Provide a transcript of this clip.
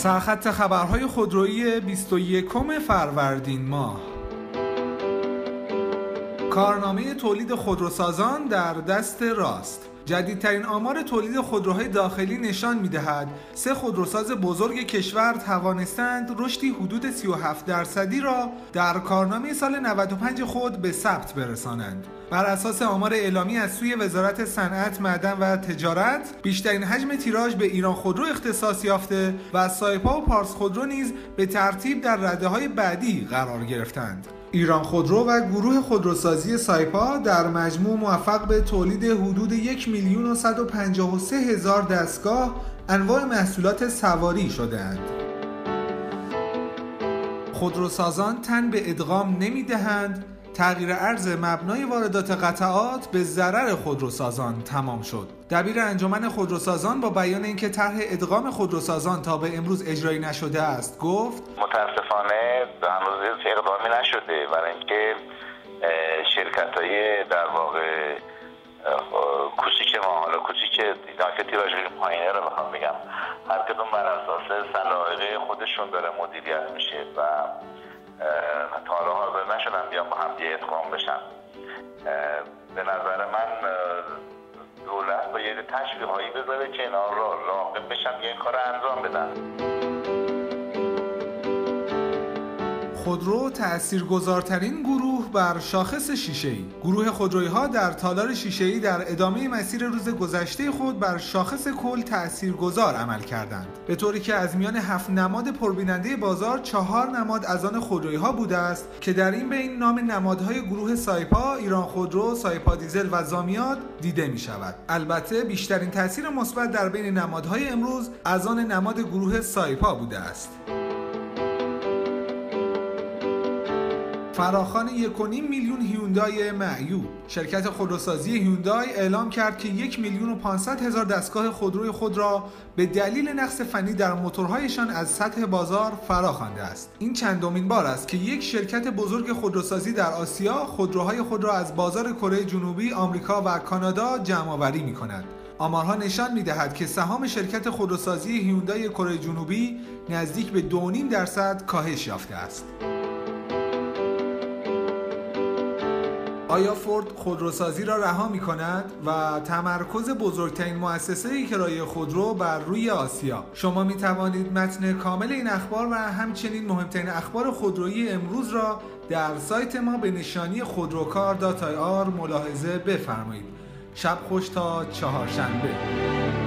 سرخط خبرهای خودرویی 21 فروردین ماه. کارنامه تولید خودروسازان در دست راست. جدیدترین آمار تولید خودروهای داخلی نشان می‌دهد 3 خودروساز بزرگ کشور توانستند رشدی حدود 37% را در کارنامه سال 95 خود به ثبت برسانند. بر اساس آمار اعلامی از سوی وزارت صنعت، معدن و تجارت، بیشترین حجم تیراژ به ایران خودرو اختصاص یافته و سایپا و پارس خودرو نیز به ترتیب در رده‌های بعدی قرار گرفتند. ایران خودرو و گروه خودروسازی سایپا در مجموع موفق به تولید حدود 1,153,000 دستگاه انواع محصولات سواری شده‌اند. خودروسازان تن به ادغام نمی‌دهند. تغییر ارز مبنای واردات قطعات به ضرر خودروسازان تمام شد. دبیر انجمن خودروسازان با بیان اینکه طرح ادغام خودروسازان تا به امروز اجرایی نشده است گفت: متاسفانه هنوز اقدامی نشده، برای اینکه شرکت‌های در واقع کوچیک ما، حالا کوچیک اینا که تیراژ پایینه رو بخوام بگم، هر کدوم بر اساس سلیقه خودشون داره مدیریت میشه و تا حالا حاضر نشدن بیان با هم ادغام بشن. به نظر من دولت با یه تشویق‌هایی بذاره که اینا رو راغب بشن یه کار انجام بدن. خودرو تأثیرگذارترین گروه بر شاخص شیشه‌ای. گروه خودرویی‌ها در تالار شیشه‌ای در ادامه مسیر روز گذشته خود بر شاخص کل تأثیرگذار عمل کردند، به طوری که از میان 7 نماد پربیننده بازار 4 نماد از آن خودرویی‌ها بوده است که در این بین نام نمادهای گروه سایپا، ایران خودرو، سایپا دیزل و زامیات دیده می‌شود. البته بیشترین تأثیر مثبت در بین نمادهای امروز از آن نماد گروه سایپا بوده است. فراخوان 1.5 میلیون هیوندای معیوب. شرکت خودروسازی هیوندای اعلام کرد که 1,500,000 دستگاه خودروی خود را به دلیل نقص فنی در موتورهایشان از سطح بازار فراخوانده است. این چندمین بار است که یک شرکت بزرگ خودروسازی در آسیا خودروهای خود را از بازار کره جنوبی، آمریکا و کانادا جمع‌آوری می‌کند. آمارها نشان می‌دهد که سهام شرکت خودروسازی هیوندای کره جنوبی نزدیک به 2.5% کاهش یافته است. آیا فورد خودروسازی را رها می‌کند و تمرکز بزرگترین مؤسسه کرایه خودرو بر روی آسیا؟ شما می‌توانید متن کامل این اخبار و همچنین مهمترین اخبار خودرویی امروز را در سایت ما به نشانی خودروکار.ir ملاحظه بفرمایید. شب خوش تا چهارشنبه.